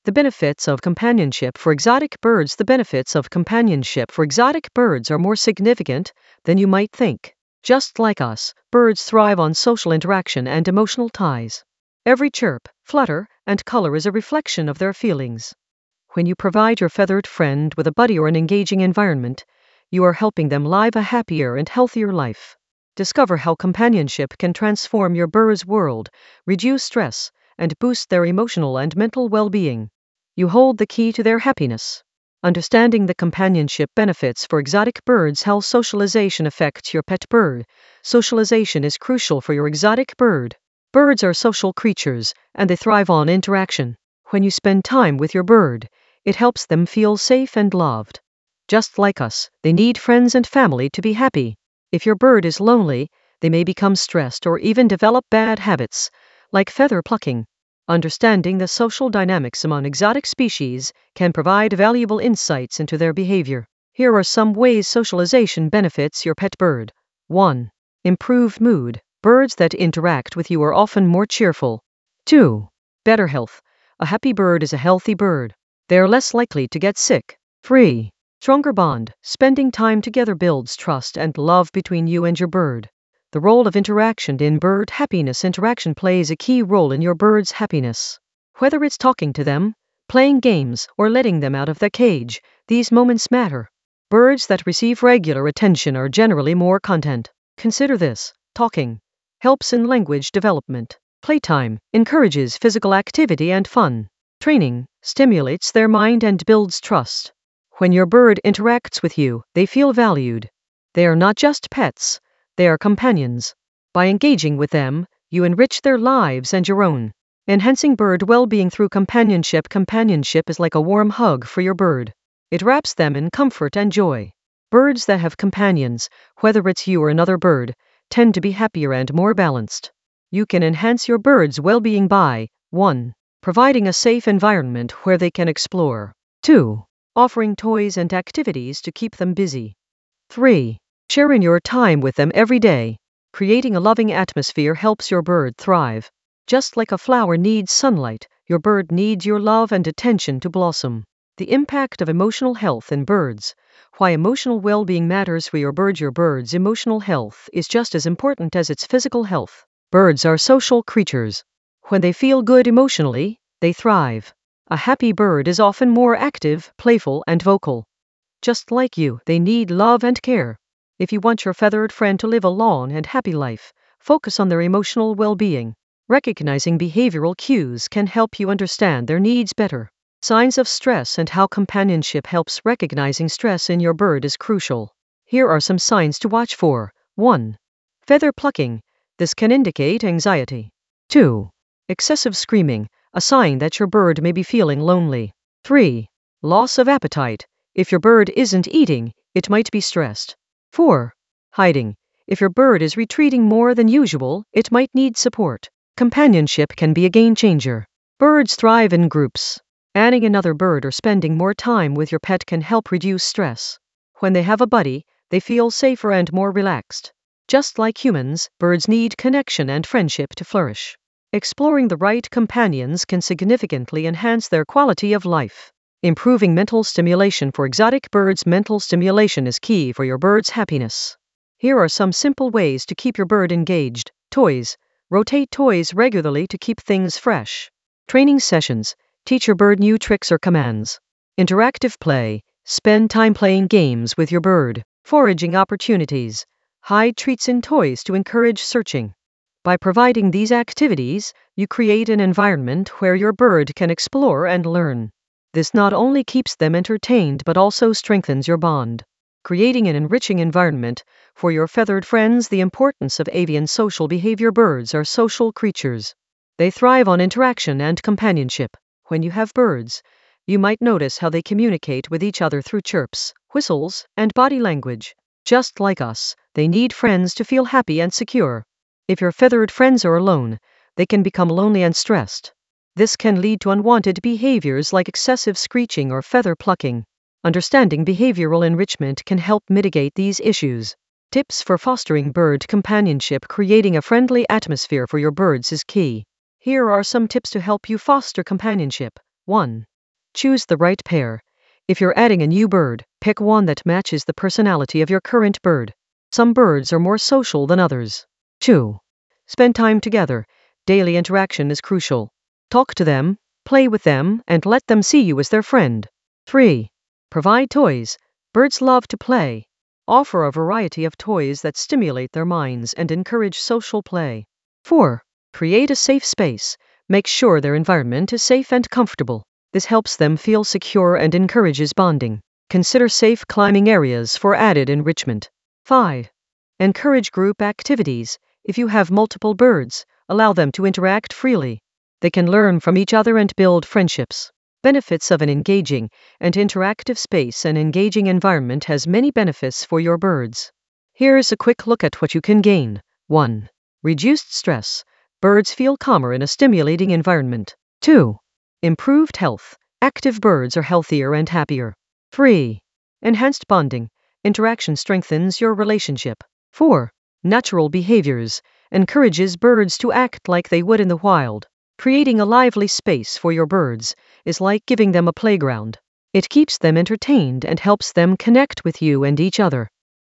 The benefits of companionship for exotic birds. The benefits of companionship for exotic birds are more significant than you might think. Just like us, birds thrive on social interaction and emotional ties. Every chirp, flutter, and color is a reflection of their feelings. When you provide your feathered friend with a buddy or an engaging environment, you are helping them live a happier and healthier life. Discover how companionship can transform your bird's world, reduce stress, and boost their emotional and mental well-being. You hold the key to their happiness. Understanding the companionship benefits for exotic birds. How socialization affects your pet bird. Socialization is crucial for your exotic bird. Birds are social creatures, and they thrive on interaction. When you spend time with your bird, it helps them feel safe and loved. Just like us, they need friends and family to be happy. If your bird is lonely, they may become stressed or even develop bad habits, like feather plucking. Understanding the social dynamics among exotic species can provide valuable insights into their behavior. Here are some ways socialization benefits your pet bird. 1. Improved mood. Birds that interact with you are often more cheerful. 2. Better health. A happy bird is a healthy bird. They are less likely to get sick. 3. Stronger bond. Spending time together builds trust and love between you and your bird. The role of interaction in bird happiness. Interaction plays a key role in your bird's happiness. Whether it's talking to them, playing games, or letting them out of their cage, these moments matter. Birds that receive regular attention are generally more content. Consider this. Talking helps in language development. Playtime encourages physical activity and fun. Training stimulates their mind and builds trust. When your bird interacts with you, they feel valued. They are not just pets, they are companions. By engaging with them, you enrich their lives and your own. Enhancing bird well-being through companionship. Companionship is like a warm hug for your bird. It wraps them in comfort and joy. Birds that have companions, whether it's you or another bird, tend to be happier and more balanced. You can enhance your bird's well-being by 1. Providing a safe environment where they can explore. 2. Offering toys and activities to keep them busy. 3. Sharing your time with them every day. Creating a loving atmosphere helps your bird thrive. Just like a flower needs sunlight, your bird needs your love and attention to blossom. The impact of emotional health in birds. Why emotional well-being matters for your bird. Your bird's emotional health is just as important as its physical health. Birds are social creatures. When they feel good emotionally, they thrive. A happy bird is often more active, playful, and vocal. Just like you, they need love and care. If you want your feathered friend to live a long and happy life, focus on their emotional well-being. Recognizing behavioral cues can help you understand their needs better. Signs of stress and how companionship helps. Recognizing stress in your bird is crucial. Here are some signs to watch for. 1. Feather plucking. This can indicate anxiety. 2. Excessive screaming, a sign that your bird may be feeling lonely. 3. Loss of appetite. If your bird isn't eating, it might be stressed. 4. Hiding. If your bird is retreating more than usual, it might need support. Companionship can be a game changer. Birds thrive in groups. Adding another bird or spending more time with your pet can help reduce stress. When they have a buddy, they feel safer and more relaxed. Just like humans, birds need connection and friendship to flourish. Exploring the right companions can significantly enhance their quality of life. Improving mental stimulation for exotic birds. Mental stimulation is key for your bird's happiness. Here are some simple ways to keep your bird engaged. Toys. Rotate toys regularly to keep things fresh. Training sessions. Teach your bird new tricks or commands. Interactive play. Spend time playing games with your bird. Foraging opportunities. Hide treats in toys to encourage searching. By providing these activities, you create an environment where your bird can explore and learn. This not only keeps them entertained but also strengthens your bond. Creating an enriching environment for your feathered friends. The importance of avian social behavior. Birds are social creatures. They thrive on interaction and companionship. When you have birds, you might notice how they communicate with each other through chirps, whistles, and body language. Just like us, they need friends to feel happy and secure. If your feathered friends are alone, they can become lonely and stressed. This can lead to unwanted behaviors like excessive screeching or feather plucking. Understanding behavioral enrichment can help mitigate these issues. Tips for fostering bird companionship. Creating a friendly atmosphere for your birds is key. Here are some tips to help you foster companionship. 1. Choose the right pair. If you're adding a new bird, pick one that matches the personality of your current bird. Some birds are more social than others. 2. Spend time together. Daily interaction is crucial. Talk to them, play with them, and let them see you as their friend. 3. Provide toys. Birds love to play. Offer a variety of toys that stimulate their minds and encourage social play. 4. Create a safe space. Make sure their environment is safe and comfortable. This helps them feel secure and encourages bonding. Consider safe climbing areas for added enrichment. 5. Encourage group activities. If you have multiple birds, allow them to interact freely. They can learn from each other and build friendships. Benefits of an engaging and interactive space. An engaging environment has many benefits for your birds. Here's a quick look at what you can gain. 1. Reduced stress. Birds feel calmer in a stimulating environment. 2. Improved health. Active birds are healthier and happier. 3. Enhanced bonding. Interaction strengthens your relationship. 4. Natural behaviors. Encourages birds to act like they would in the wild. Creating a lively space for your birds is like giving them a playground. It keeps them entertained and helps them connect with you and each other.